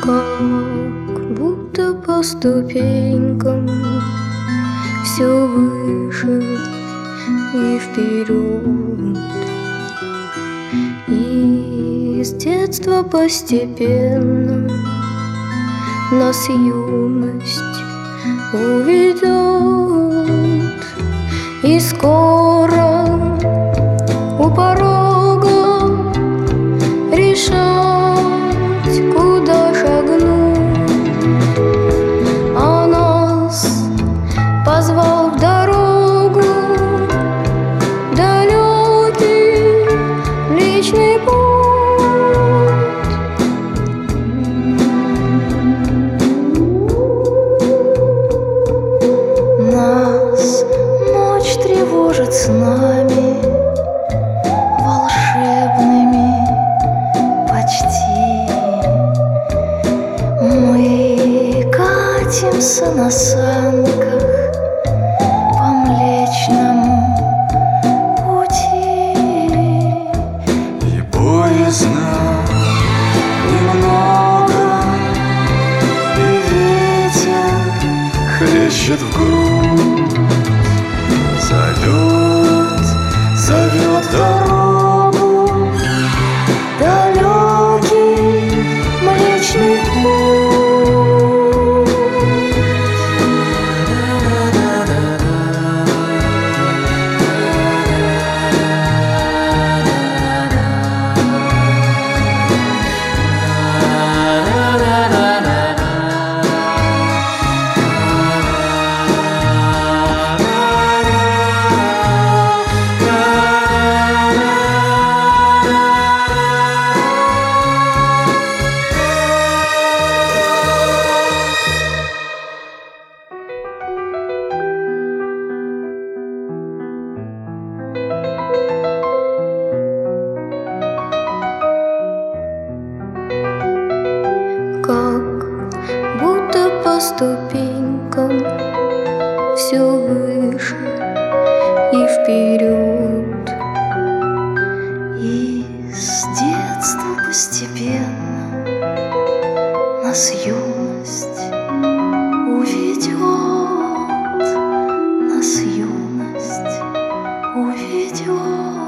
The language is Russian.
Как будто по ступенькам все выше и вперед. И с детства постепенно нас юность уведет. И скоро у порога решать, куда шагнуть. А нас позвал в дорогу далекий Млечный Путь. Нас ночь тревожит снами волшебными почти. Мы катимся на санках по Млечному Пути. И поздно немного, и ветер хлещет в грудь. Зовет дорогу Далекий Млечный Путь. Как будто по ступенькам все выше и вперед. И с детства постепенно нас юность уведет. Нас юность уведет.